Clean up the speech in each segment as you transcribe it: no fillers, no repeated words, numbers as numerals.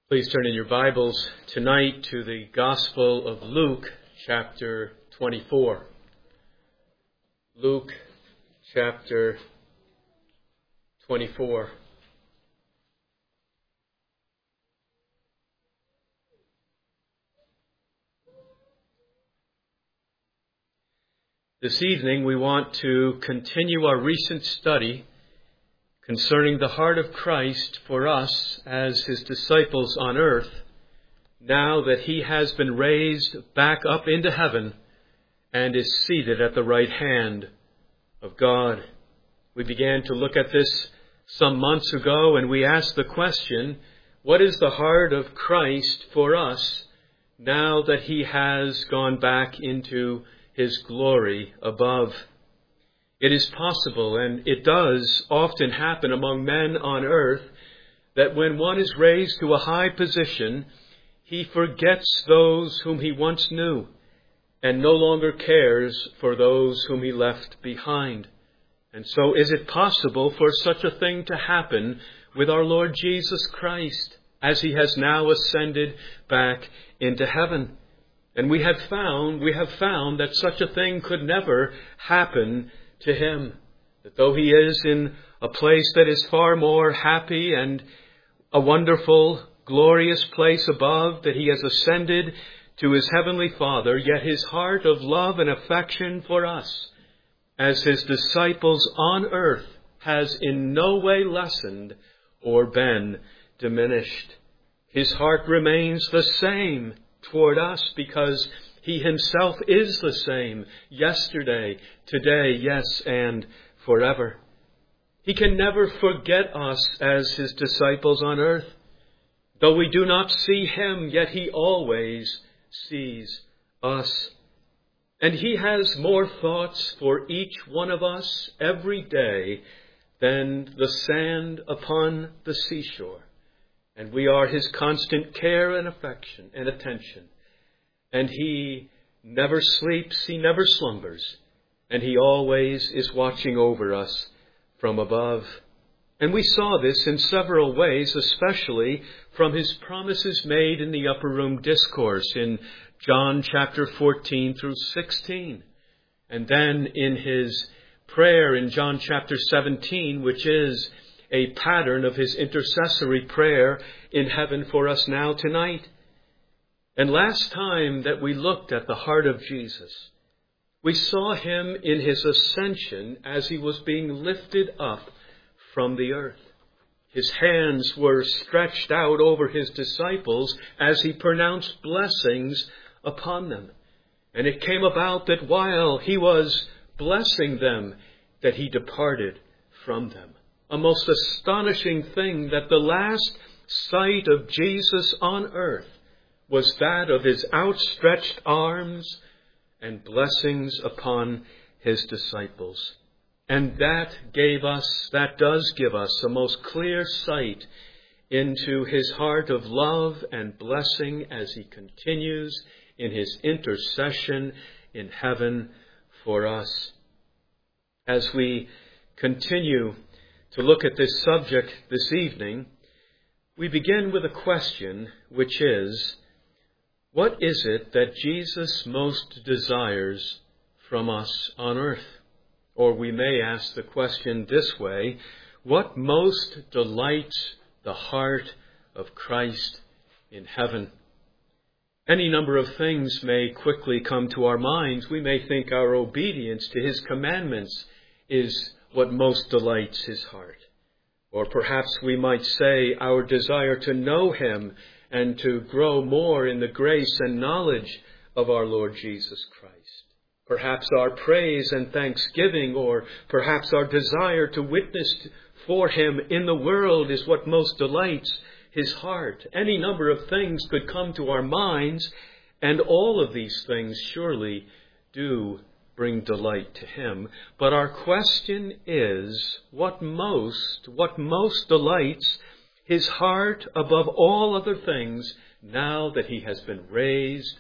Please turn in your Bibles tonight to the Gospel of Luke, chapter 24. Luke, chapter 24. This evening we want to continue our recent study concerning the heart of Christ for us as his disciples on earth, now that he has been raised back up into heaven and is seated at the right hand of God. We began to look at this some months ago, and we asked the question, what is the heart of Christ for us now that he has gone back into his glory above? It is possible, and it does often happen among men on earth, that when one is raised to a high position, he forgets those whom he once knew and no longer cares for those whom he left behind. And so is it possible for such a thing to happen with our Lord Jesus Christ as he has now ascended back into heaven? And we have found that such a thing could never happen to him, that though he is in a place that is far more happy and a wonderful, glorious place above, that he has ascended to his heavenly Father, yet his heart of love and affection for us as his disciples on earth has in no way lessened or been diminished. His heart remains the same toward us because he himself is the same yesterday, today, yes, and forever. He can never forget us as his disciples on earth. Though we do not see him, yet he always sees us. And he has more thoughts for each one of us every day than the sand upon the seashore. And we are his constant care and affection and attention. And he never sleeps, he never slumbers, and he always is watching over us from above. And we saw this in several ways, especially from his promises made in the upper room discourse in John chapter 14 through 16. And then in his prayer in John chapter 17, which is a pattern of his intercessory prayer in heaven for us now tonight. And last time that we looked at the heart of Jesus, we saw him in his ascension as he was being lifted up from the earth. His hands were stretched out over his disciples as he pronounced blessings upon them. And it came about that while he was blessing them, that he departed from them. A most astonishing thing that the last sight of Jesus on earth was that of his outstretched arms and blessings upon his disciples. And that does give us a most clear sight into his heart of love and blessing as he continues in his intercession in heaven for us. As we continue to look at this subject this evening, we begin with a question, which is, what is it that Jesus most desires from us on earth? Or we may ask the question this way, what most delights the heart of Christ in heaven? Any number of things may quickly come to our minds. We may think our obedience to his commandments is what most delights his heart. Or perhaps we might say our desire to know him and to grow more in the grace and knowledge of our Lord Jesus Christ. Perhaps our praise and thanksgiving, or perhaps our desire to witness for him in the world is what most delights his heart. Any number of things could come to our minds, and all of these things surely do bring delight to him. But our question is, what most delights his heart above all other things now that he has been raised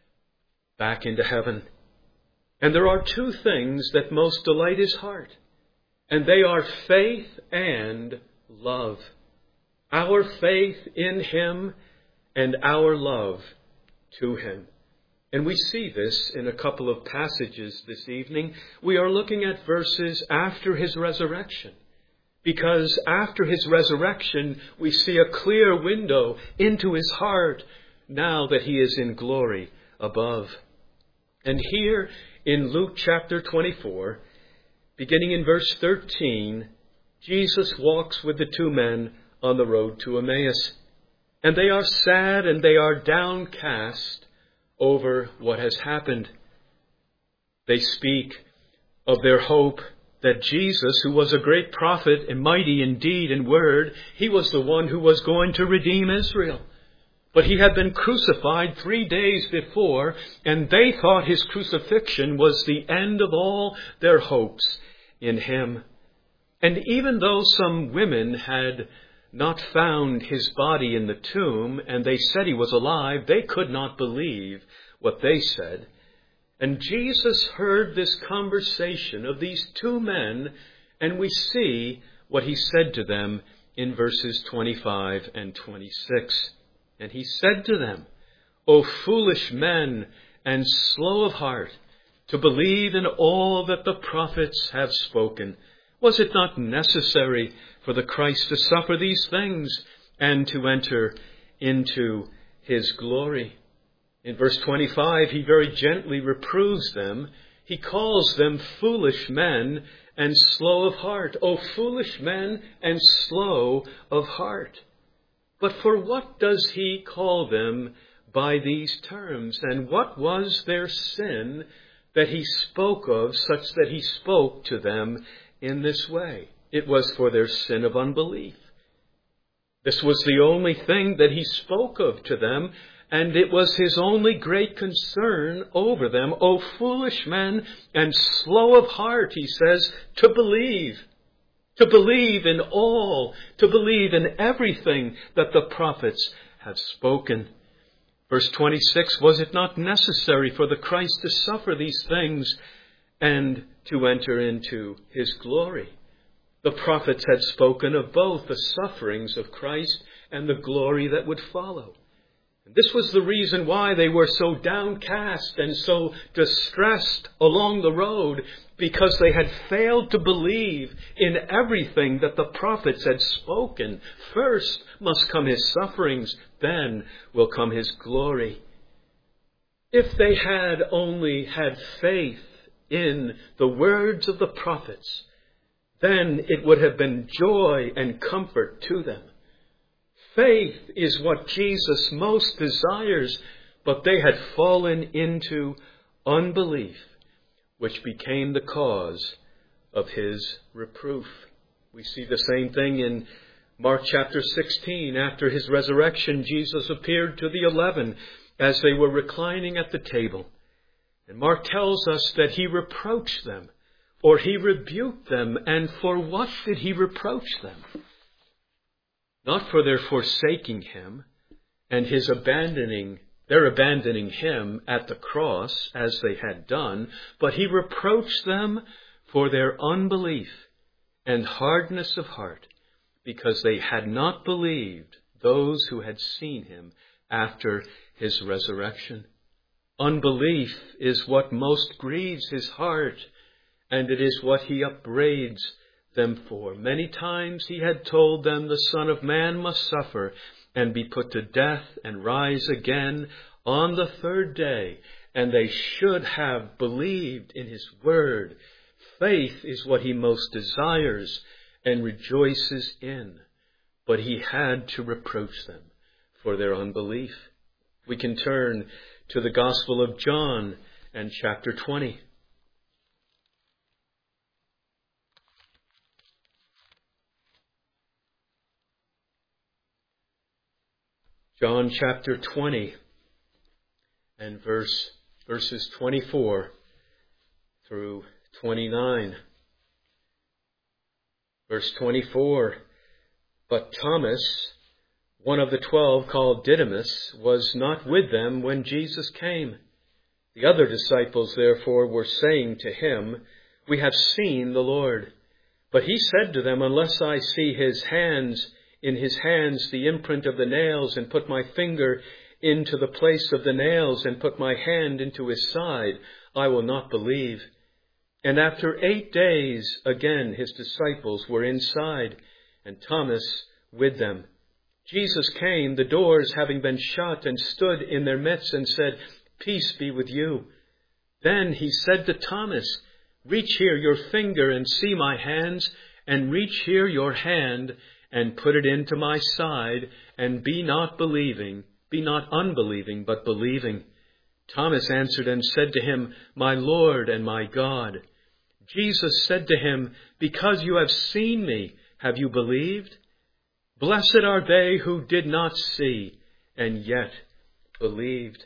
back into heaven? And there are two things that most delight his heart, and they are faith and love. Our faith in him and our love to him. And we see this in a couple of passages this evening. We are looking at verses after his resurrection, because after his resurrection, we see a clear window into his heart now that he is in glory above. And here in Luke chapter 24, beginning in verse 13, Jesus walks with the two men on the road to Emmaus. And they are sad and they are downcast over what has happened. They speak of their hope that Jesus, who was a great prophet and mighty in deed and word, he was the one who was going to redeem Israel. But he had been crucified 3 days before, and they thought his crucifixion was the end of all their hopes in him. And even though some women had not found his body in the tomb, and they said he was alive, they could not believe what they said. And Jesus heard this conversation of these two men, and we see what he said to them in verses 25 and 26. And he said to them, O foolish men and slow of heart, to believe in all that the prophets have spoken. Was it not necessary for the Christ to suffer these things and to enter into his glory? In verse 25, he very gently reproves them. He calls them foolish men and slow of heart. O foolish men and slow of heart. But for what does he call them by these terms? And what was their sin that he spoke of, such that he spoke to them in this way? It was for their sin of unbelief. This was the only thing that he spoke of to them, and it was his only great concern over them. O foolish men and slow of heart, he says, to believe in all, to believe in everything that the prophets have spoken. Verse 26, was it not necessary for the Christ to suffer these things and to enter into his glory? The prophets had spoken of both the sufferings of Christ and the glory that would follow. And this was the reason why they were so downcast and so distressed along the road, because they had failed to believe in everything that the prophets had spoken. First must come his sufferings, then will come his glory. If they had only had faith in the words of the prophets, then it would have been joy and comfort to them. Faith is what Jesus most desires, but they had fallen into unbelief, which became the cause of his reproof. We see the same thing in Mark chapter 16. After his resurrection, Jesus appeared to the 11 as they were reclining at the table. And Mark tells us that he reproached them, or he rebuked them. And for what did he reproach them? Not for their forsaking him and their abandoning him at the cross as they had done, but he reproached them for their unbelief and hardness of heart, because they had not believed those who had seen him after his resurrection. Unbelief is what most grieves his heart, and it is what he upbraids them for. Many times he had told them the Son of Man must suffer and be put to death and rise again on the third day, and they should have believed in his word. Faith is what he most desires and rejoices in, but he had to reproach them for their unbelief. We can turn to the Gospel of John and chapter 20. John chapter 20 and verses 24 through 29. Verse 24, but Thomas, one of the 12, called Didymus, was not with them when Jesus came. The other disciples, therefore, were saying to him, we have seen the Lord. But he said to them, unless I see his hands in his hands the imprint of the nails, and put my finger into the place of the nails, and put my hand into his side, I will not believe. And after 8 days, again his disciples were inside, and Thomas with them. Jesus came, the doors having been shut, and stood in their midst, and said, Peace be with you. Then he said to Thomas, Reach here your finger, and see my hands, and reach here your hand, and put it into my side, and be not unbelieving, but believing. Thomas answered and said to him, My Lord and my God. Jesus said to him, Because you have seen me, have you believed? Blessed are they who did not see, and yet believed.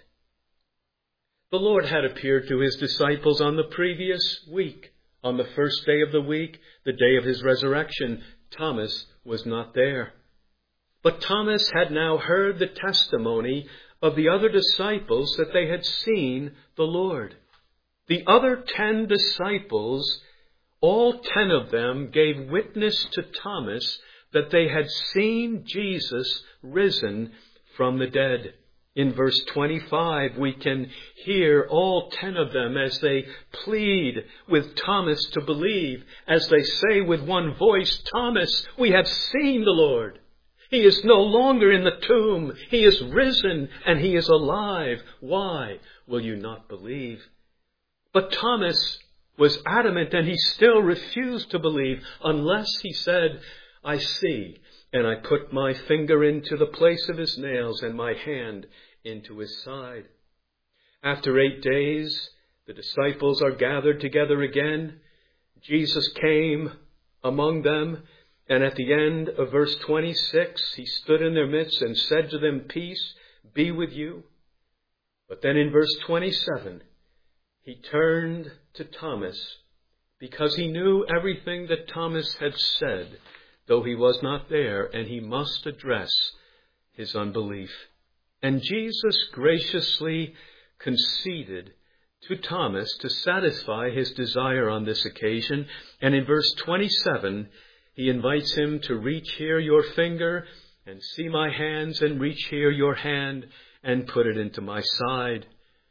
The Lord had appeared to his disciples on the previous week. On the first day of the week, the day of his resurrection, Thomas was not there. But Thomas had now heard the testimony of the other disciples that they had seen the Lord. The other 10 disciples, all 10 of them, gave witness to Thomas that they had seen Jesus risen from the dead. In verse 25, we can hear all 10 of them as they plead with Thomas to believe, as they say with one voice, Thomas, we have seen the Lord. He is no longer in the tomb. He is risen and he is alive. Why will you not believe? But Thomas was adamant, and he still refused to believe unless he said, I see, and I put my finger into the place of his nails and my hand into his side. After 8 days, the disciples are gathered together again. Jesus came among them, and at the end of verse 26, he stood in their midst and said to them, Peace be with you. But then in verse 27, he turned to Thomas, because he knew everything that Thomas had said, though he was not there, and he must address his unbelief. And Jesus graciously conceded to Thomas to satisfy his desire on this occasion. And in verse 27, he invites him to reach here your finger and see my hands, and reach here your hand and put it into my side.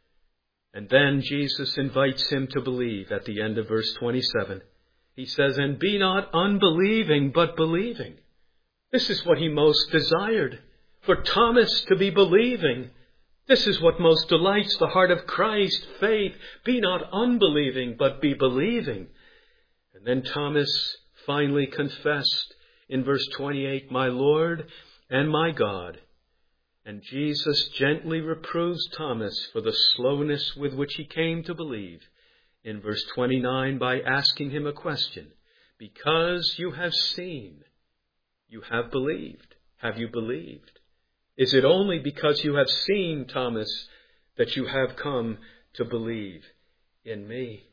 And then Jesus invites him to believe at the end of verse 27. He says, and be not unbelieving, but believing. This is what he most desired, for Thomas to be believing. This is what most delights the heart of Christ, faith. Be not unbelieving, but be believing. And then Thomas finally confessed in verse 28, my Lord and my God. And Jesus gently reproves Thomas for the slowness with which he came to believe in verse 29 by asking him a question. Because you have seen, you have believed. Have you believed? Is it only because you have seen, Thomas, that you have come to believe in me?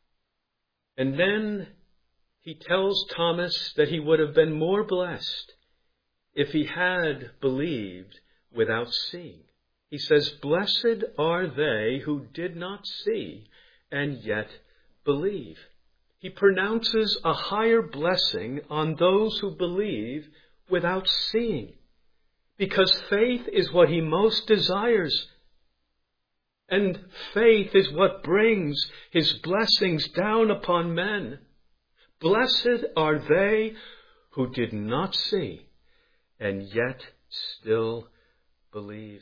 And then he tells Thomas that he would have been more blessed if he had believed without seeing. He says, blessed are they who did not see and yet believe. He pronounces a higher blessing on those who believe without seeing, because faith is what he most desires. And faith is what brings his blessings down upon men. Blessed are they who did not see and yet still believe.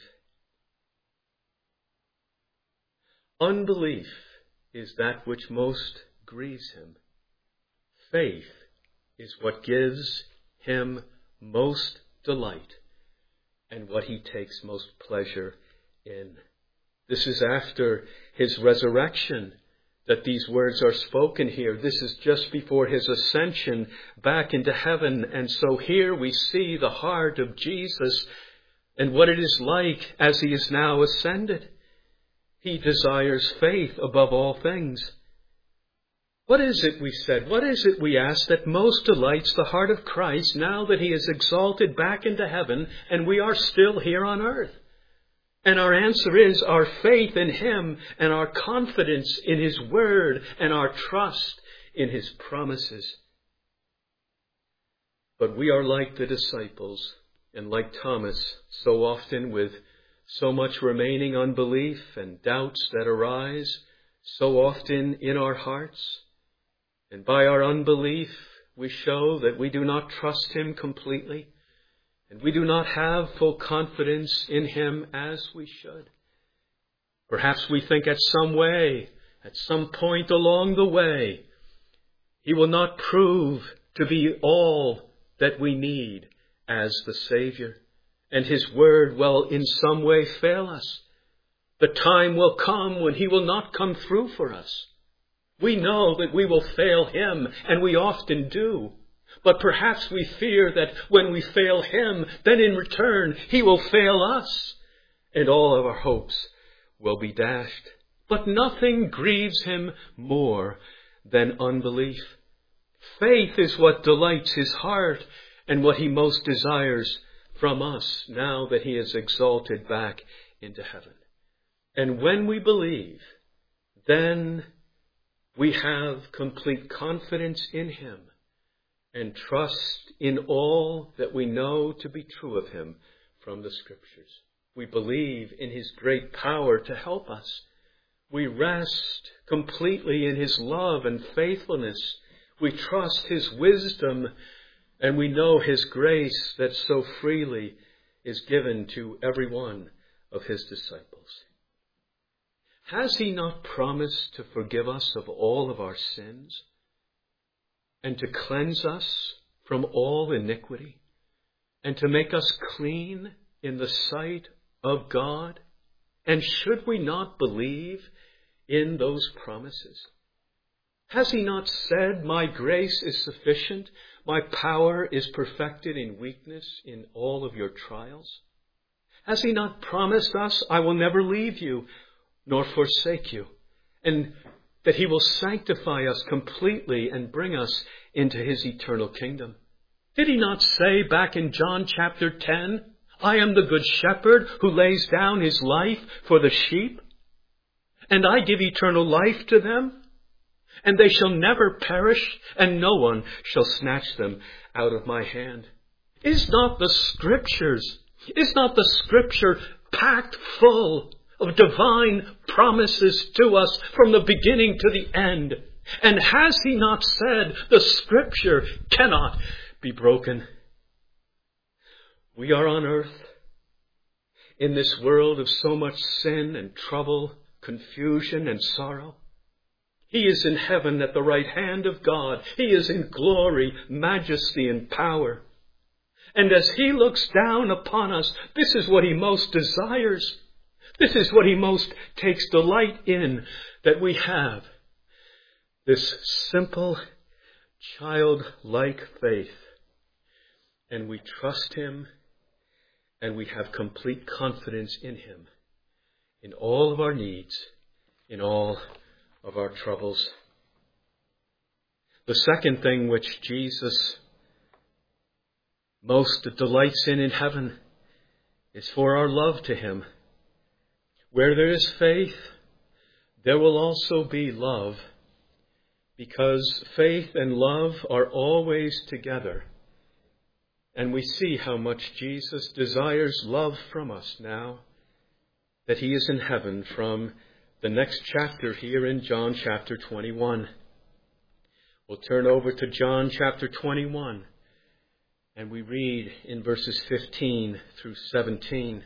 Unbelief is that which most grieves him. Faith is what gives him most delight and what he takes most pleasure in. This is after his resurrection that these words are spoken here. This is just before his ascension back into heaven. And so here we see the heart of Jesus and what it is like as he is now ascended. He desires faith above all things. What is it, we said, what is it, we ask, that most delights the heart of Christ now that he is exalted back into heaven and we are still here on earth? And our answer is our faith in him and our confidence in his word and our trust in his promises. But we are like the disciples, and like Thomas, so often with so much remaining unbelief and doubts that arise so often in our hearts. And by our unbelief, we show that we do not trust him completely, and we do not have full confidence in him as we should. Perhaps we think at some point along the way, he will not prove to be all that we need as the Savior, and his word will in some way fail us. The time will come when he will not come through for us. We know that we will fail him, and we often do. But perhaps we fear that when we fail him, then in return he will fail us, and all of our hopes will be dashed. But nothing grieves him more than unbelief. Faith is what delights his heart and what he most desires from us now that he is exalted back into heaven. And when we believe, then we have complete confidence in him and trust in all that we know to be true of him from the Scriptures. We believe in his great power to help us. We rest completely in his love and faithfulness. We trust his wisdom, and we know his grace that so freely is given to every one of his disciples. Has he not promised to forgive us of all of our sins and to cleanse us from all iniquity and to make us clean in the sight of God? And should we not believe in those promises? Has he not said, my grace is sufficient, my power is perfected in weakness in all of your trials? Has he not promised us, I will never leave you nor forsake you, and that he will sanctify us completely and bring us into his eternal kingdom? Did he not say back in John chapter 10, I am the good shepherd who lays down his life for the sheep, and I give eternal life to them, and they shall never perish, and no one shall snatch them out of my hand? Is not the Scripture packed full of divine promises to us from the beginning to the end? And has he not said the Scripture cannot be broken? We are on earth in this world of so much sin and trouble, confusion and sorrow. He is in heaven at the right hand of God. He is in glory, majesty and power. And as he looks down upon us, this is what he most desires. This is what he most takes delight in, that we have this simple, childlike faith. And we trust him, and we have complete confidence in him, in all of our needs, in all of our troubles. The second thing which Jesus most delights in heaven is for our love to him. Where there is faith, there will also be love, because faith and love are always together. And we see how much Jesus desires love from us now that he is in heaven from the next chapter here in John chapter 21. We'll turn over to John chapter 21, and we read in verses 15 through 17.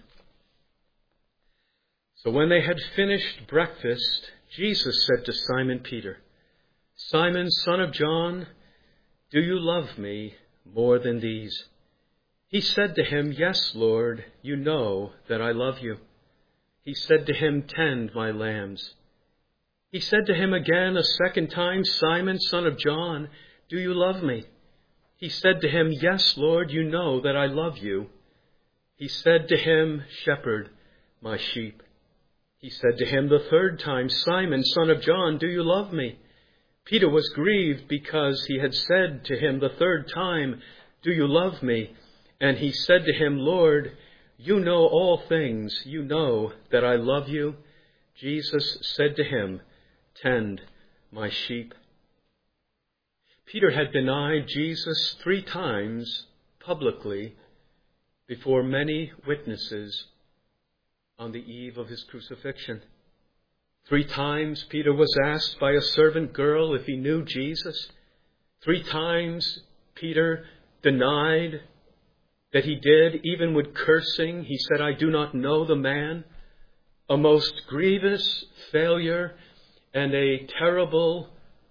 So when they had finished breakfast, Jesus said to Simon Peter, Simon, son of John, do you love me more than these? He said to him, Yes, Lord, you know that I love you. He said to him, Tend my lambs. He said to him again a second time, Simon, son of John, do you love me? He said to him, Yes, Lord, you know that I love you. He said to him, Shepherd my sheep. He said to him the third time, Simon, son of John, do you love me? Peter was grieved because he had said to him the third time, Do you love me? And he said to him, Lord, you know all things. You know that I love you. Jesus said to him, Tend my sheep. Peter had denied Jesus 3 times publicly before many witnesses on the eve of his crucifixion. 3 times Peter was asked by a servant girl if he knew Jesus. 3 times Peter denied that he did, even with cursing. He said, "I do not know the man." A most grievous failure and a terrible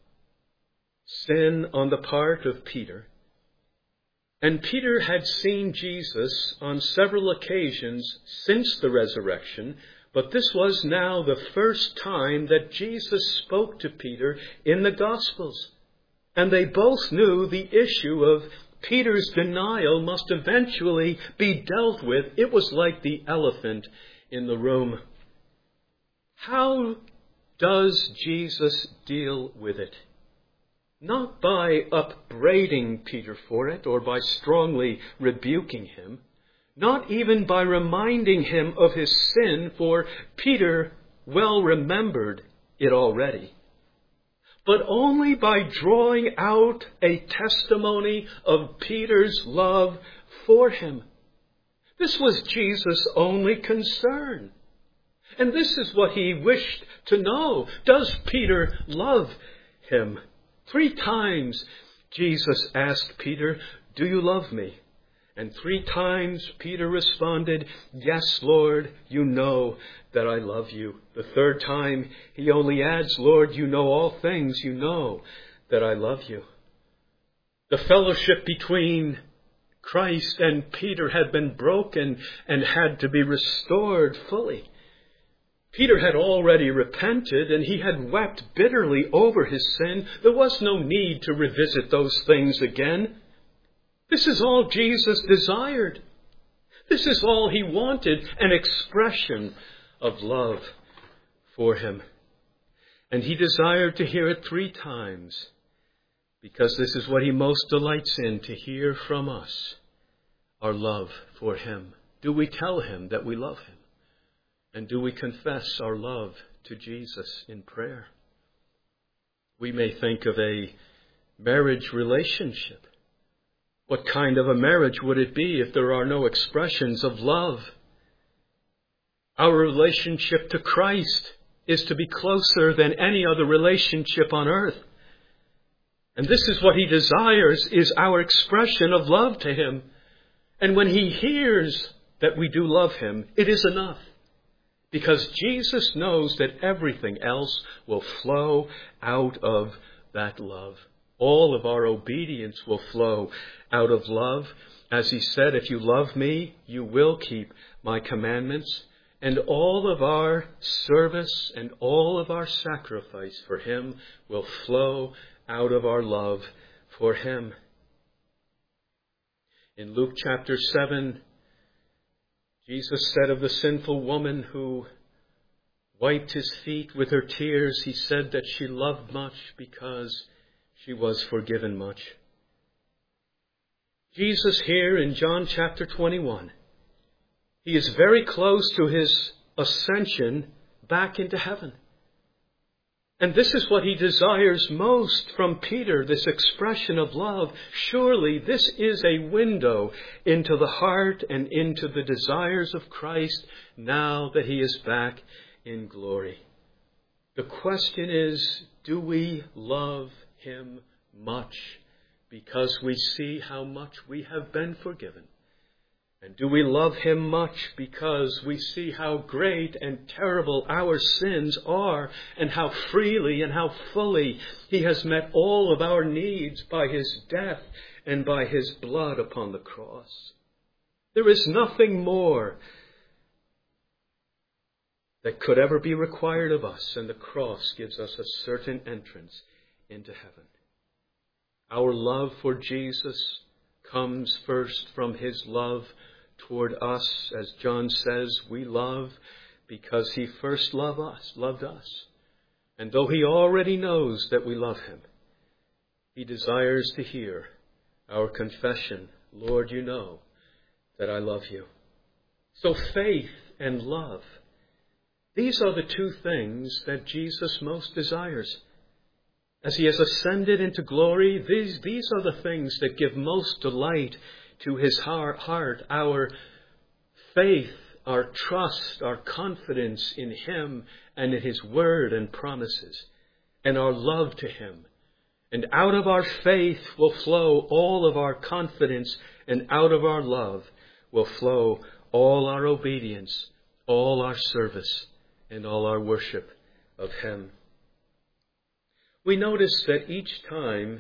sin on the part of Peter. And Peter had seen Jesus on several occasions since the resurrection, but this was now the first time that Jesus spoke to Peter in the Gospels. And they both knew the issue of Peter's denial must eventually be dealt with. It was like the elephant in the room. How does Jesus deal with it? Not by upbraiding Peter for it or by strongly rebuking him, not even by reminding him of his sin, for Peter well remembered it already, but only by drawing out a testimony of Peter's love for him. This was Jesus' only concern. And this is what he wished to know. Does Peter love him? 3 times Jesus asked Peter, "Do you love me?" And 3 times Peter responded, "Yes, Lord, you know that I love you." The 3rd time he only adds, "Lord, you know all things. You know that I love you." The fellowship between Christ and Peter had been broken and had to be restored fully. Peter had already repented and he had wept bitterly over his sin. There was no need to revisit those things again. This is all Jesus desired. This is all he wanted, an expression of love for him. And he desired to hear it 3 times, because this is what he most delights in, to hear from us our love for him. Do we tell him that we love him? And do we confess our love to Jesus in prayer? We may think of a marriage relationship. What kind of a marriage would it be if there are no expressions of love? Our relationship to Christ is to be closer than any other relationship on earth. And this is what he desires, is our expression of love to him. And when he hears that we do love him, it is enough. Because Jesus knows that everything else will flow out of that love. All of our obedience will flow out of love. As he said, "If you love me, you will keep my commandments." And all of our service and all of our sacrifice for him will flow out of our love for him. In Luke chapter 7, Jesus said of the sinful woman who wiped his feet with her tears, he said that she loved much because she was forgiven much. Jesus here in John chapter 21, he is very close to his ascension back into heaven. And this is what he desires most from Peter, this expression of love. Surely this is a window into the heart and into the desires of Christ now that he is back in glory. The question is, do we love him much because we see how much we have been forgiven? And do we love him much because we see how great and terrible our sins are and how freely and how fully he has met all of our needs by his death and by his blood upon the cross? There is nothing more that could ever be required of us, and the cross gives us a certain entrance into heaven. Our love for Jesus comes first from his love toward us. As John says, we love because he first loved us. And though he already knows that we love him, he desires to hear our confession, "Lord, you know that I love you." So faith and love, these are the 2 things that Jesus most desires. As he has ascended into glory, these are the things that give most delight to his heart, our faith, our trust, our confidence in him and in his word and promises, and our love to him. And out of our faith will flow all of our confidence, and out of our love will flow all our obedience, all our service, and all our worship of him. We notice that each time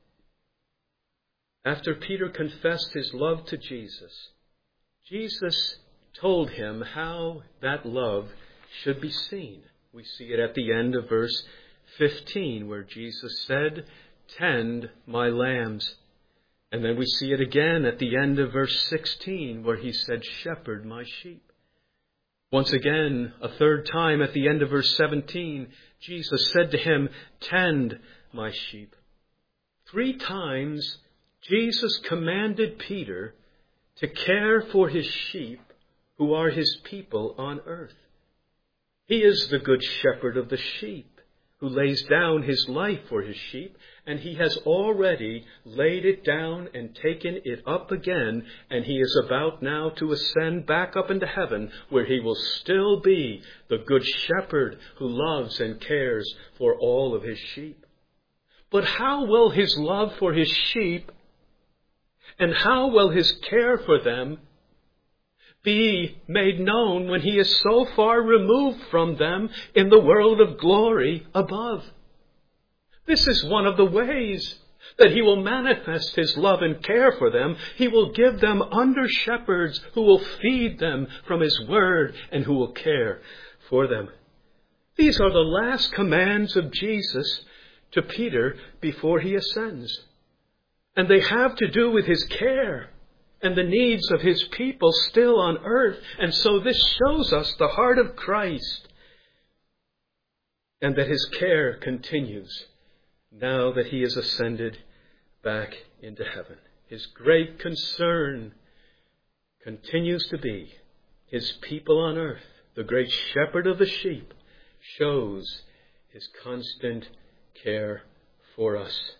after Peter confessed his love to Jesus, Jesus told him how that love should be seen. We see it at the end of verse 15, where Jesus said, "Tend my lambs." And then we see it again at the end of verse 16, where he said, "Shepherd my sheep." Once again, a third time at the end of verse 17, Jesus said to him, "Tend my sheep." 3 times, Jesus commanded Peter to care for his sheep, who are his people on earth. He is the good shepherd of the sheep, who lays down his life for his sheep, and he has already laid it down and taken it up again, and he is about now to ascend back up into heaven, where he will still be the good shepherd who loves and cares for all of his sheep. But how will his love for his sheep and how will his care for them be made known when he is so far removed from them in the world of glory above? This is one of the ways that he will manifest his love and care for them. He will give them under shepherds who will feed them from his word and who will care for them. These are the last commands of Jesus to Peter before he ascends. And they have to do with his care and the needs of his people still on earth. And so this shows us the heart of Christ, and that his care continues now that he is ascended back into heaven. His great concern continues to be his people on earth. The great shepherd of the sheep shows his constant care for us.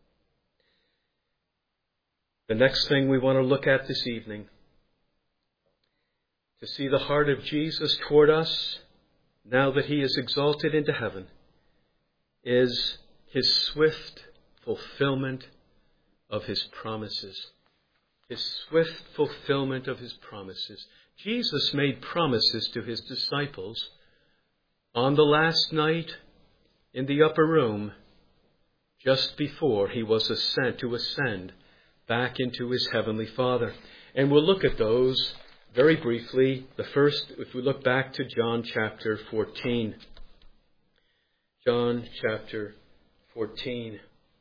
The next thing we want to look at this evening, to see the heart of Jesus toward us now that he is exalted into heaven, is his swift fulfillment of his promises. His swift fulfillment of his promises. Jesus made promises to his disciples on the last night in the upper room, just before he was to ascend back into his heavenly Father. And we'll look at those very briefly. The first, if we look back to John chapter 14. John chapter 14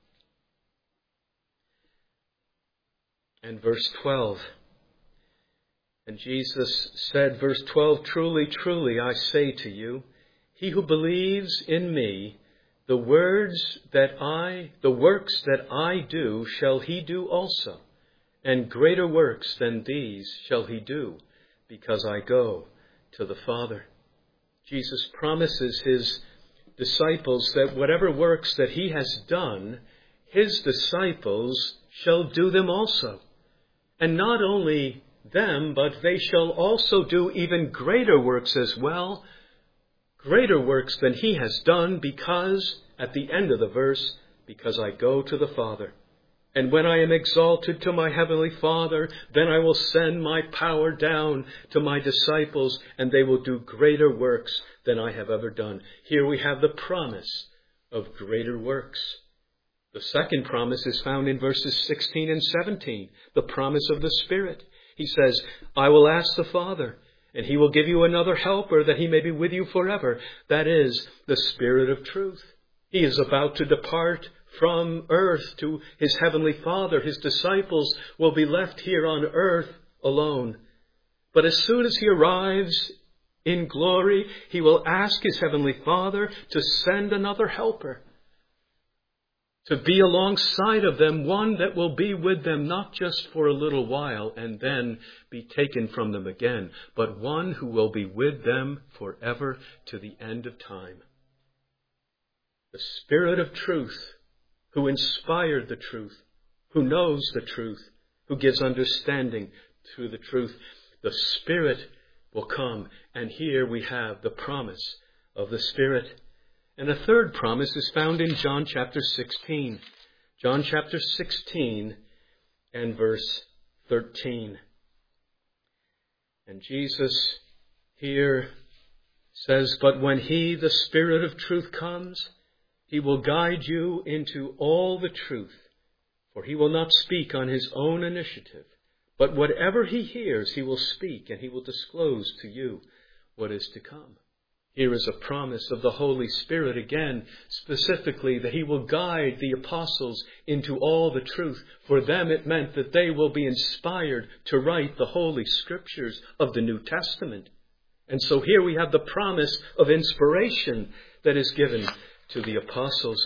and verse 12. And Jesus said, verse 12, "Truly, truly, I say to you, he who believes in me, the works that I do shall he do also, and greater works than these shall he do, because I go to the Father." Jesus promises his disciples that whatever works that he has done, his disciples shall do them also. And not only them, but they shall also do even greater works as well, greater works than he has done, because, at the end of the verse, because I go to the Father. And when I am exalted to my heavenly Father, then I will send my power down to my disciples, and they will do greater works than I have ever done. Here we have the promise of greater works. The second promise is found in verses 16 and 17, the promise of the Spirit. He says, "I will ask the Father, and he will give you another helper, that he may be with you forever." That is the Spirit of truth. He is about to depart from earth to his heavenly Father. His disciples will be left here on earth alone. But as soon as he arrives in glory, he will ask his heavenly Father to send another helper, to be alongside of them, one that will be with them not just for a little while and then be taken from them again, but one who will be with them forever to the end of time. The Spirit of truth, who inspired the truth, who knows the truth, who gives understanding to the truth. The Spirit will come. And here we have the promise of the Spirit. And a third promise is found in John chapter 16. John chapter 16 and verse 13. And Jesus here says, "But when He, the Spirit of truth, comes, He will guide you into all the truth. For He will not speak on His own initiative, but whatever He hears, He will speak, and He will disclose to you what is to come." Here is a promise of the Holy Spirit again, specifically that He will guide the apostles into all the truth. For them it meant that they will be inspired to write the Holy Scriptures of the New Testament. And so here we have the promise of inspiration that is given to the apostles.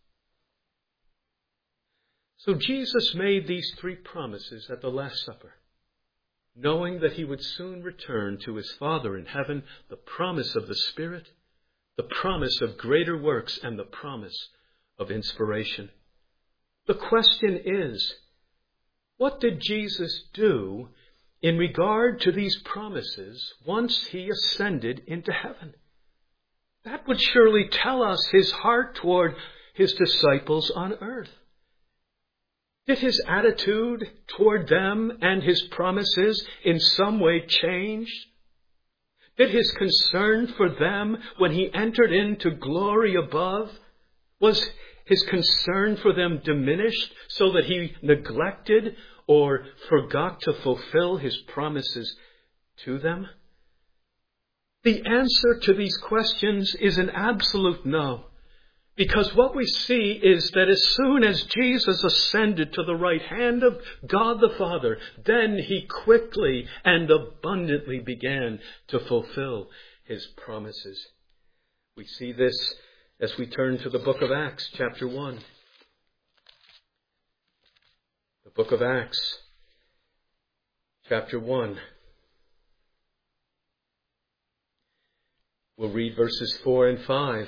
So Jesus made these three promises at the Last Supper, knowing that He would soon return to His Father in heaven, the promise of the Spirit, the promise of greater works, and the promise of inspiration. The question is, what did Jesus do in regard to these promises once He ascended into heaven? That would surely tell us His heart toward His disciples on earth. Did His attitude toward them and His promises in some way change? Did His concern for them when He entered into glory above, was His concern for them diminished so that He neglected or forgot to fulfill His promises to them? The answer to these questions is an absolute no. Because what we see is that as soon as Jesus ascended to the right hand of God the Father, then He quickly and abundantly began to fulfill His promises. We see this as we turn to the book of Acts, chapter 1. The book of Acts, chapter 1. We'll read verses 4 and 5.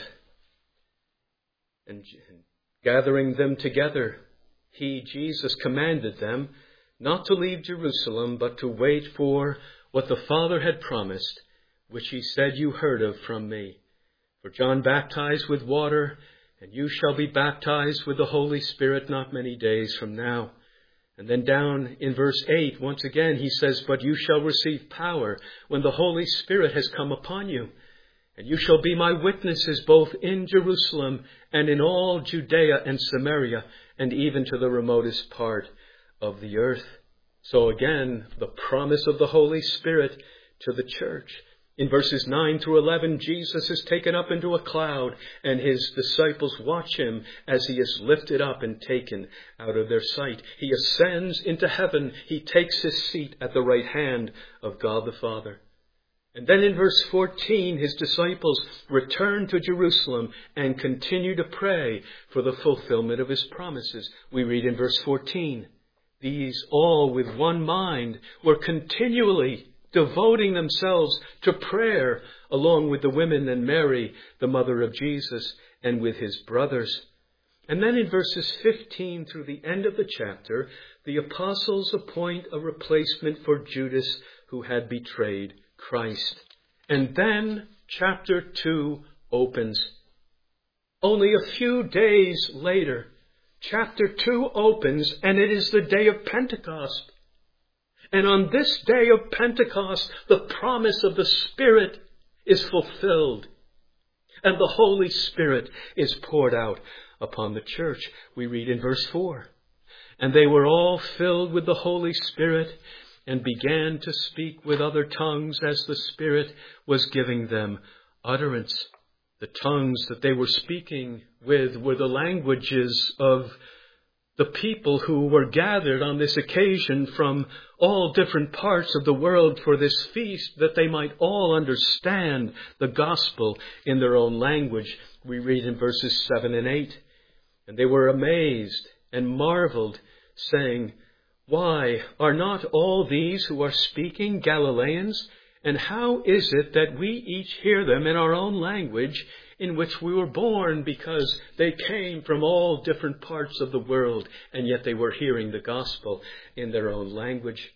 And gathering them together, He, Jesus, commanded them not to leave Jerusalem, but to wait for what the Father had promised, which He said, "You heard of from me. For John baptized with water, and you shall be baptized with the Holy Spirit not many days from now." And then down in verse 8, once again, He says, "But you shall receive power when the Holy Spirit has come upon you. And you shall be my witnesses both in Jerusalem and in all Judea and Samaria, and even to the remotest part of the earth." So again, the promise of the Holy Spirit to the church. In verses 9 through 11, Jesus is taken up into a cloud, and His disciples watch Him as He is lifted up and taken out of their sight. He ascends into heaven. He takes His seat at the right hand of God the Father. And then in verse 14, His disciples return to Jerusalem and continue to pray for the fulfillment of His promises. We read in verse 14, "These all with one mind were continually devoting themselves to prayer along with the women and Mary, the mother of Jesus, and with His brothers." And then in verses 15 through the end of the chapter, the apostles appoint a replacement for Judas, who had betrayed Christ. And then chapter 2 opens. Only a few days later, chapter 2 opens, and it is the day of Pentecost. And on this day of Pentecost, the promise of the Spirit is fulfilled, and the Holy Spirit is poured out upon the church. We read in verse 4, "And they were all filled with the Holy Spirit, and began to speak with other tongues as the Spirit was giving them utterance." The tongues that they were speaking with were the languages of the people who were gathered on this occasion from all different parts of the world for this feast, that they might all understand the gospel in their own language. We read in verses 7 and 8, "And they were amazed and marveled, saying, 'Why, are not all these who are speaking Galileans? And how is it that we each hear them in our own language in which we were born, because they came from all different parts of the world, and yet they were hearing the gospel in their own language?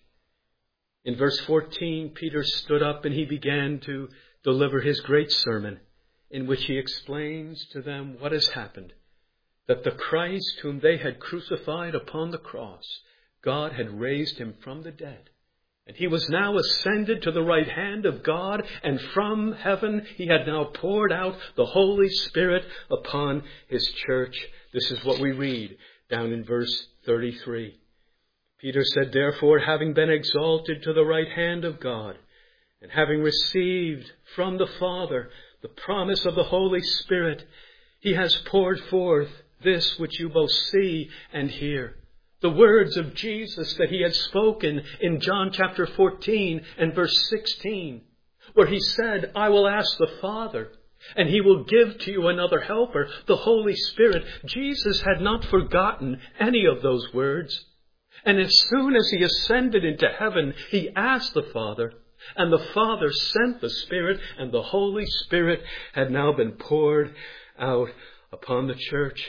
In verse 14, Peter stood up and he began to deliver his great sermon, in which he explains to them what has happened, that the Christ whom they had crucified upon the cross, God had raised him from the dead. And he was now ascended to the right hand of God, and from heaven he had now poured out the Holy Spirit upon his church. This is what we read down in verse 33. Peter said, therefore, having been exalted to the right hand of God, and having received from the Father the promise of the Holy Spirit, he has poured forth this which you both see and hear. The words of Jesus that he had spoken in John chapter 14 and verse 16, where he said, I will ask the Father, and he will give to you another helper, the Holy Spirit. Jesus had not forgotten any of those words. And as soon as he ascended into heaven, he asked the Father, and the Father sent the Spirit, and the Holy Spirit had now been poured out upon the church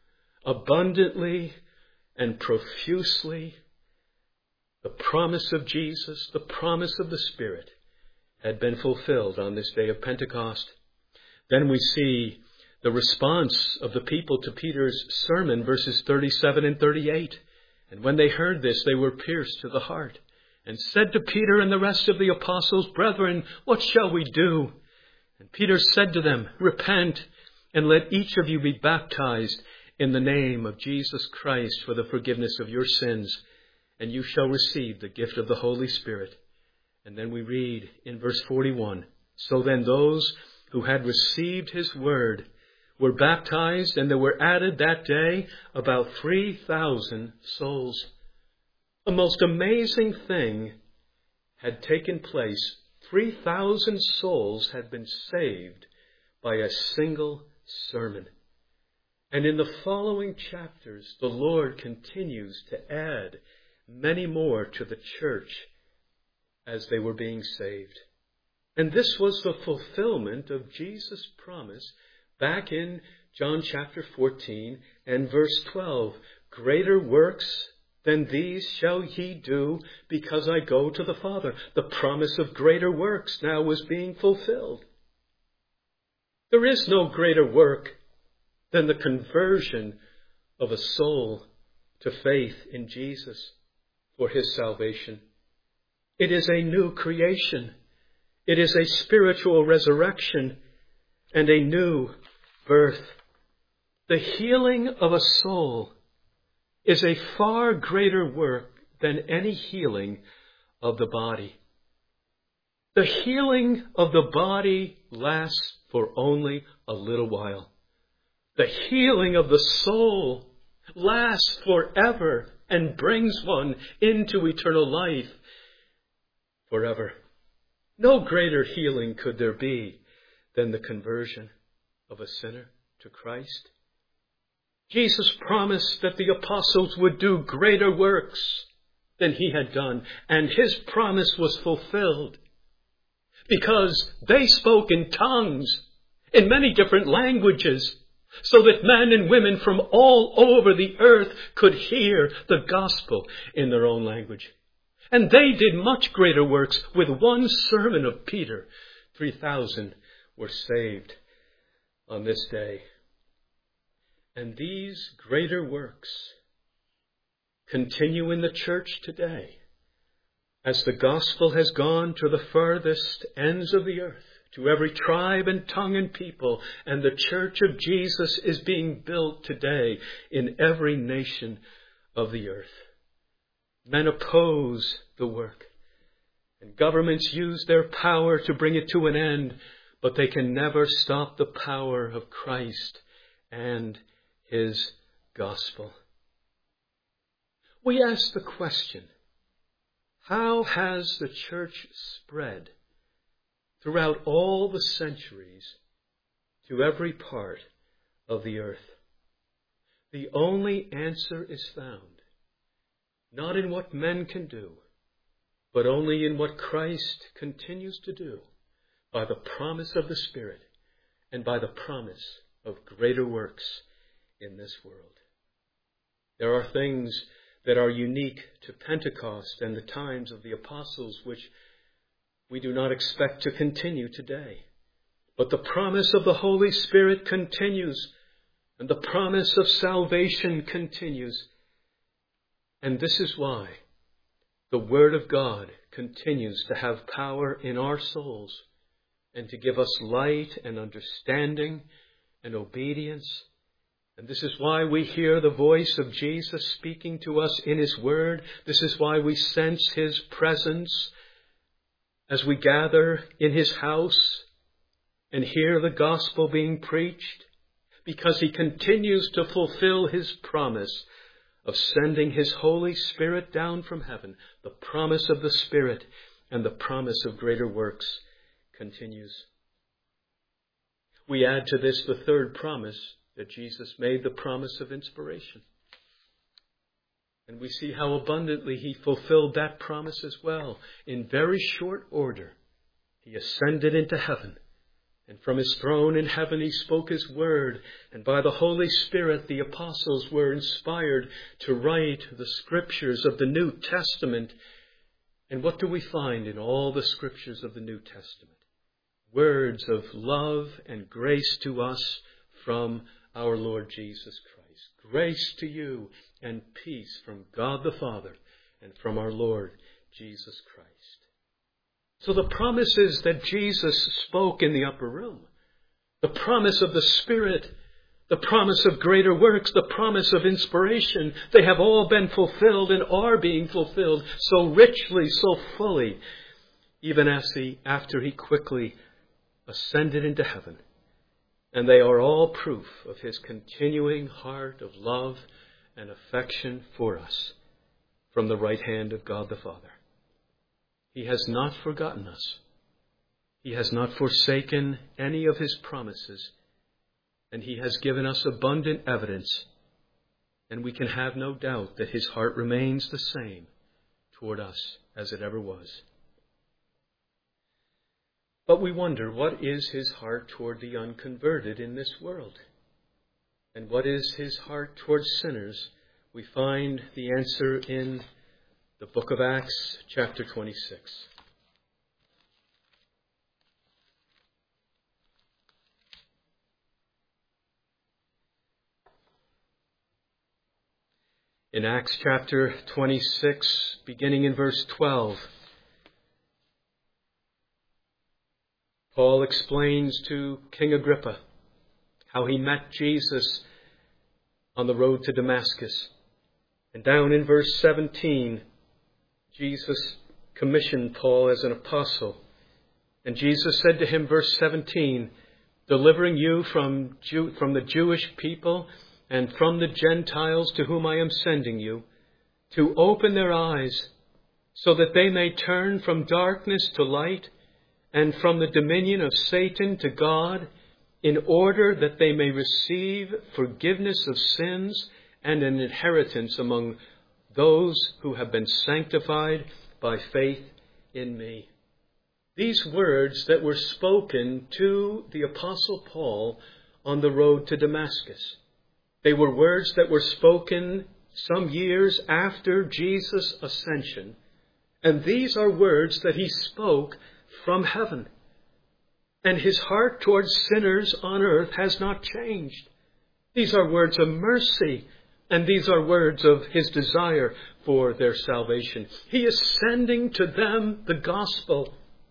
abundantly and profusely. The promise of Jesus, the promise of the Spirit, had been fulfilled on this day of Pentecost. Then we see the response of the people to Peter's sermon, verses 37 and 38. And when they heard this, they were pierced to the heart, and said to Peter and the rest of the apostles, brethren, what shall we do? And Peter said to them, repent, and let each of you be baptized in the name of Jesus Christ for the forgiveness of your sins, and you shall receive the gift of the Holy Spirit. And then we read in verse 41, so then those who had received his word were baptized, and there were added that day about 3,000 souls. A most amazing thing had taken place. 3,000 souls had been saved by a single sermon. And in the following chapters, the Lord continues to add many more to the church as they were being saved. And this was the fulfillment of Jesus' promise back in John chapter 14 and verse 12. Greater works than these shall ye do, because I go to the Father. The promise of greater works now was being fulfilled. There is no greater work than the conversion of a soul to faith in Jesus for his salvation. It is a new creation. It is a spiritual resurrection and a new birth. The healing of a soul is a far greater work than any healing of the body. The healing of the body lasts for only a little while. The healing of the soul lasts forever and brings one into eternal life forever. No greater healing could there be than the conversion of a sinner to Christ. Jesus promised that the apostles would do greater works than he had done, and his promise was fulfilled because they spoke in tongues, in many different languages, so that men and women from all over the earth could hear the gospel in their own language. And they did much greater works. With one sermon of Peter, 3,000 were saved on this day. And these greater works continue in the church today as the gospel has gone to the furthest ends of the earth, to every tribe and tongue and people, and the church of Jesus is being built today in every nation of the earth. Men oppose the work, and governments use their power to bring it to an end, but they can never stop the power of Christ and his gospel. We ask the question, how has the church spread throughout all the centuries to every part of the earth? The only answer is found not in what men can do, but only in what Christ continues to do by the promise of the Spirit and by the promise of greater works in this world. There are things that are unique to Pentecost and the times of the apostles which we do not expect to continue today. But the promise of the Holy Spirit continues, and the promise of salvation continues. And this is why the Word of God continues to have power in our souls and to give us light and understanding and obedience. And this is why we hear the voice of Jesus speaking to us in His Word. This is why we sense His presence as we gather in His house and hear the gospel being preached, because He continues to fulfill His promise of sending His Holy Spirit down from heaven. The promise of the Spirit and the promise of greater works continues. We add to this the third promise that Jesus made, the promise of inspiration. And we see how abundantly He fulfilled that promise as well. In very short order, He ascended into heaven. And from His throne in heaven He spoke His word. And by the Holy Spirit the apostles were inspired to write the scriptures of the New Testament. And what do we find in all the scriptures of the New Testament? Words of love and grace to us from our Lord Jesus Christ. Grace to you and peace from God the Father and from our Lord Jesus Christ. So the promises that Jesus spoke in the upper room, the promise of the Spirit, the promise of greater works, the promise of inspiration, they have all been fulfilled and are being fulfilled so richly, so fully, even after He quickly ascended into heaven. And they are all proof of His continuing heart of love and affection for us from the right hand of God the Father. He has not forgotten us. He has not forsaken any of His promises. And He has given us abundant evidence. And we can have no doubt that His heart remains the same toward us as it ever was. But we wonder, what is His heart toward the unconverted in this world? And what is His heart toward sinners? We find the answer in the book of Acts, chapter 26. In Acts chapter 26, beginning in verse 12, Paul explains to King Agrippa how he met Jesus on the road to Damascus. And down in verse 17, Jesus commissioned Paul as an apostle. And Jesus said to him, verse 17, delivering you from the Jewish people and from the Gentiles to whom I am sending you, to open their eyes so that they may turn from darkness to light and from the dominion of Satan to God, in order that they may receive forgiveness of sins and an inheritance among those who have been sanctified by faith in me. These words that were spoken to the Apostle Paul on the road to Damascus, they were words that were spoken some years after Jesus' ascension. And these are words that He spoke from heaven. And His heart towards sinners on earth has not changed. These are words of mercy. And these are words of His desire for their salvation. He is sending to them the gospel,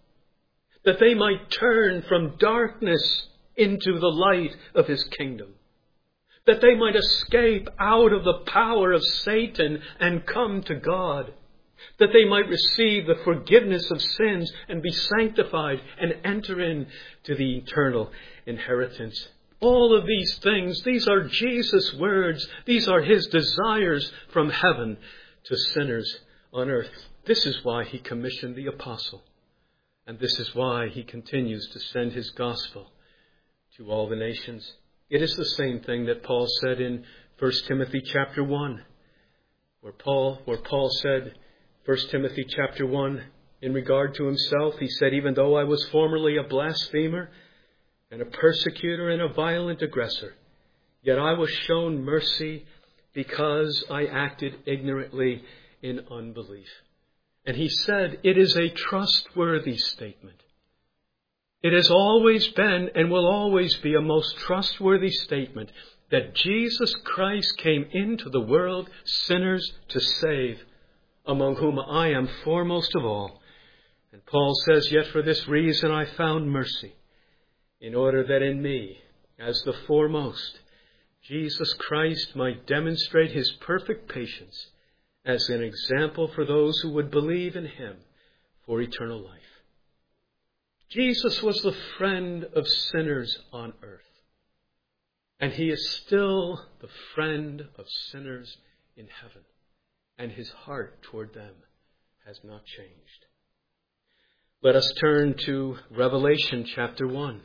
that they might turn from darkness into the light of His kingdom, that they might escape out of the power of Satan and come to God, that they might receive the forgiveness of sins and be sanctified and enter into the eternal inheritance. All of these things, these are Jesus' words. These are His desires from heaven to sinners on earth. This is why He commissioned the apostle. And this is why He continues to send His gospel to all the nations. It is the same thing that Paul said in 1 Timothy chapter 1, where Paul said, 1 Timothy chapter 1, In regard to himself, he said, even though I was formerly a blasphemer and a persecutor and a violent aggressor, yet I was shown mercy because I acted ignorantly in unbelief. And he said, it is a trustworthy statement. It has always been and will always be a most trustworthy statement that Jesus Christ came into the world sinners to save, among whom I am foremost of all. And Paul says, yet for this reason I found mercy, in order that in me, as the foremost, Jesus Christ might demonstrate his perfect patience as an example for those who would believe in him for eternal life. Jesus was the friend of sinners on earth, and he is still the friend of sinners in heaven, and his heart toward them has not changed. Let us turn to Revelation chapter 1.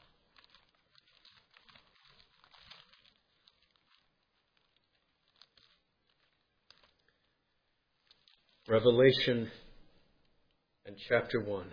Revelation and chapter 1.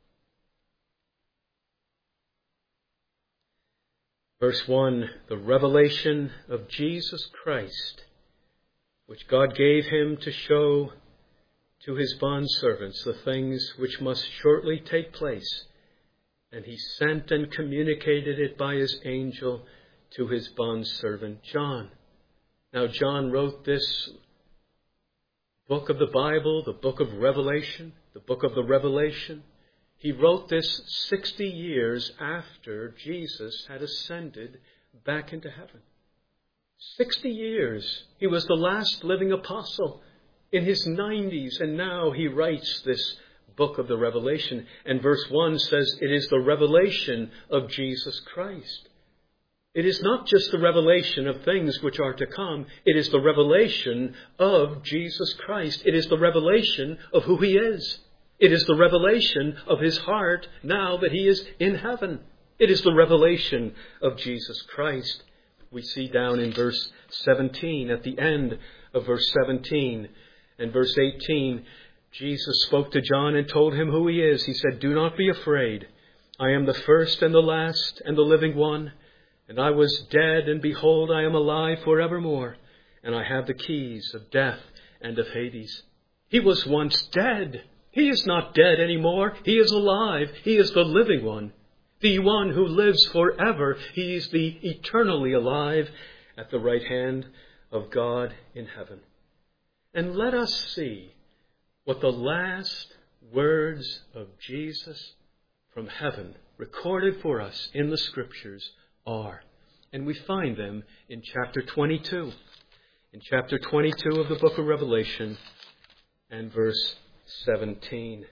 Verse 1, the revelation of Jesus Christ, which God gave him to show to his bondservants the things which must shortly take place. And he sent and communicated it by his angel to his bondservant John. Now John wrote this book of the Bible, the book of Revelation, the book of the Revelation. He wrote this 60 years after Jesus had ascended back into heaven. 60 years. He was the last living apostle in his 90s, and now he writes this book of the Revelation. And verse 1 says it is the revelation of Jesus Christ. It is not just the revelation of things which are to come. It is the revelation of Jesus Christ. It is the revelation of who he is. It is the revelation of his heart now that he is in heaven. It is the revelation of Jesus Christ. We see down in verse 17, at the end of verse 17 and verse 18, Jesus spoke to John and told him who he is. He said, do not be afraid. I am the first and the last and the living one. And I was dead, and behold, I am alive forevermore. And I have the keys of death and of Hades. He was once dead. He is not dead anymore. He is alive. He is the living one. The one who lives forever. He is the eternally alive at the right hand of God in heaven. And let us see what the last words of Jesus from heaven recorded for us in the Scriptures are. And we find them in chapter 22. In chapter 22 of the book of Revelation and verse 17.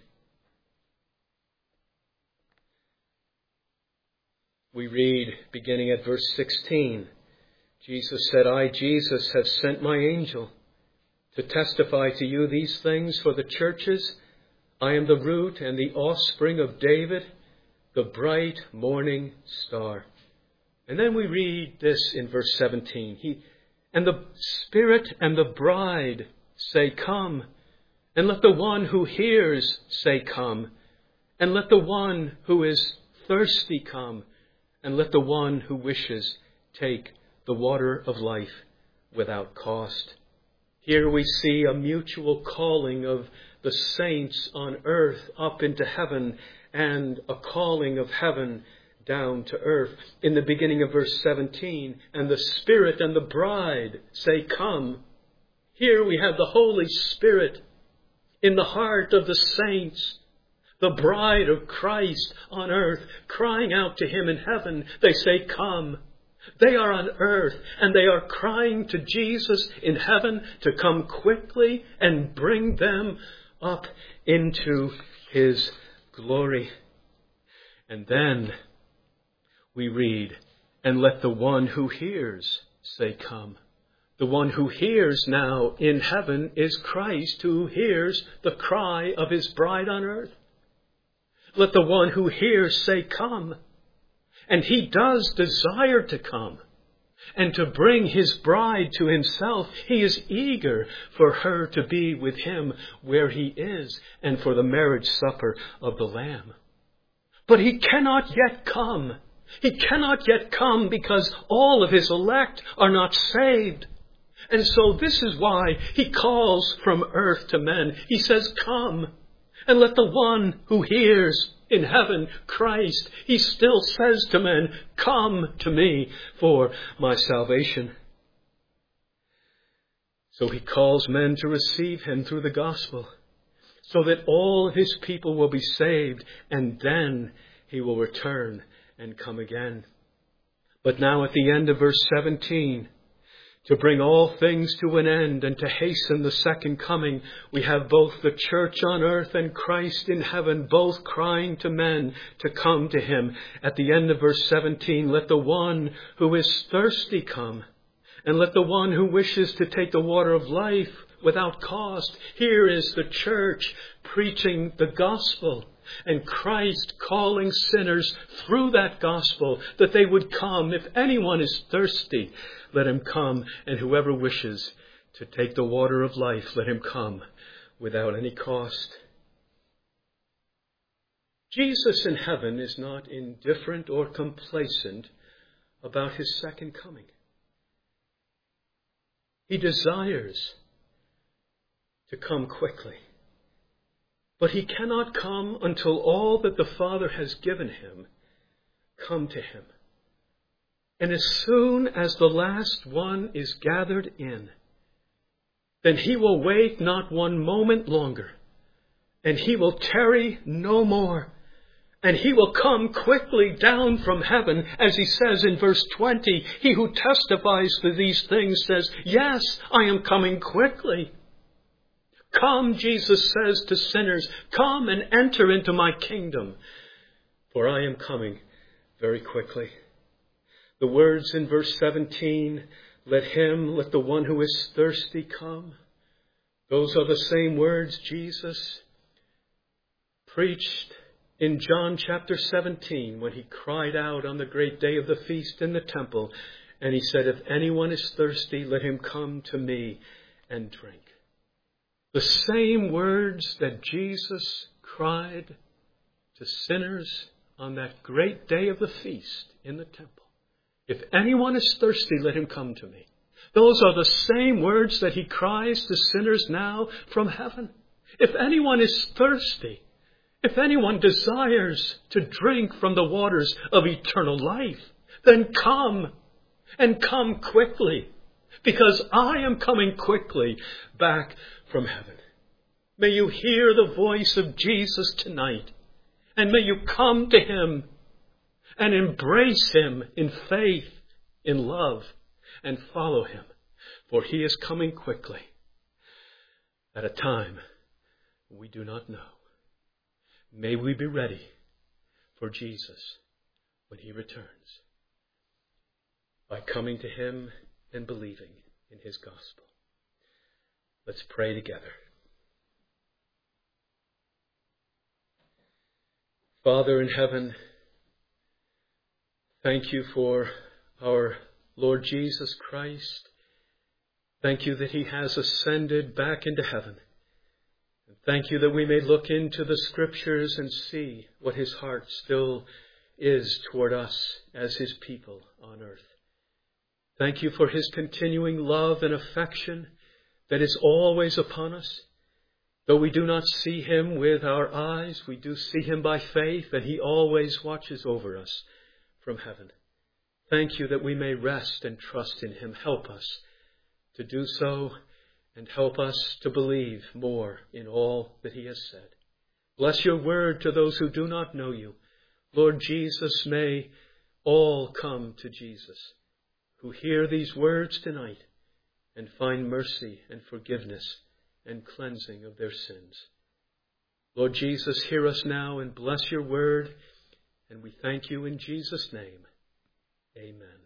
We read, beginning at verse 16, Jesus said, I, Jesus, have sent my angel to testify to you these things for the churches. I am the root and the offspring of David, the bright morning star. And then we read this in verse 17. And the Spirit and the bride say, come. And let the one who hears say, come. And let the one who is thirsty come. And let the one who wishes take the water of life without cost. Here we see a mutual calling of the saints on earth up into heaven, and a calling of heaven down to earth. In the beginning of verse 17, and the Spirit and the bride say, come. Here we have the Holy Spirit in the heart of the saints, the bride of Christ on earth, crying out to him in heaven. They say, come. They are on earth, and they are crying to Jesus in heaven to come quickly and bring them up into his glory. And then we read, and let the one who hears say, come. The one who hears now in heaven is Christ, who hears the cry of his bride on earth. Let the one who hears say, come. And he does desire to come. and to bring his bride to himself. He is eager for her to be with him where he is and for the marriage supper of the Lamb. But he cannot yet come. He cannot yet come because all of his elect are not saved. And so this is why he calls from earth to men. He says, come, and let the one who hears in heaven, Christ, he still says to men, come to me for my salvation. So he calls men to receive him through the gospel, so that all of his people will be saved, and then he will return and come again. But now at the end of verse 17, to bring all things to an end and to hasten the second coming, we have both the church on earth and Christ in heaven, both crying to men to come to him. At the end of verse 17, let the one who is thirsty come, and let the one who wishes to take the water of life without cost. Here is the church preaching the gospel, and Christ calling sinners through that gospel that they would come. If anyone is thirsty, let him come, and whoever wishes to take the water of life, let him come without any cost. Jesus in heaven is not indifferent or complacent about his second coming. He desires to come quickly. But he cannot come until all that the Father has given him come to him. And as soon as the last one is gathered in, then he will wait not one moment longer, and he will tarry no more. And he will come quickly down from heaven, as he says in verse 20. He who testifies to these things says, yes, I am coming quickly. Come, Jesus says to sinners, come and enter into my kingdom, for I am coming very quickly. The words in verse 17, let the one who is thirsty come. Those are the same words Jesus preached in John chapter 17 when he cried out on the great day of the feast in the temple. And he said, if anyone is thirsty, let him come to me and drink. The same words that Jesus cried to sinners on that great day of the feast in the temple. If anyone is thirsty, let him come to me. Those are the same words that he cries to sinners now from heaven. If anyone is thirsty, if anyone desires to drink from the waters of eternal life, then come, and come quickly, because I am coming quickly back from heaven. May you hear the voice of Jesus tonight, and may you come to him and embrace him in faith, in love, and follow him, for he is coming quickly at a time we do not know. May we be ready for Jesus when he returns by coming to him and believing in his gospel. Let's pray together. Father in heaven, thank you for our Lord Jesus Christ. Thank you that he has ascended back into heaven. And thank you that we may look into the Scriptures and see what his heart still is toward us as his people on earth. Thank you for his continuing love and affection that is always upon us. Though we do not see him with our eyes, we do see him by faith, and he always watches over us from heaven. Thank you that we may rest and trust in him. Help us to do so, and help us to believe more in all that he has said. Bless your word to those who do not know you. Lord Jesus, may all come to Jesus who hear these words tonight and find mercy and forgiveness and cleansing of their sins. Lord Jesus, hear us now and bless your word, and we thank you in Jesus' name. Amen.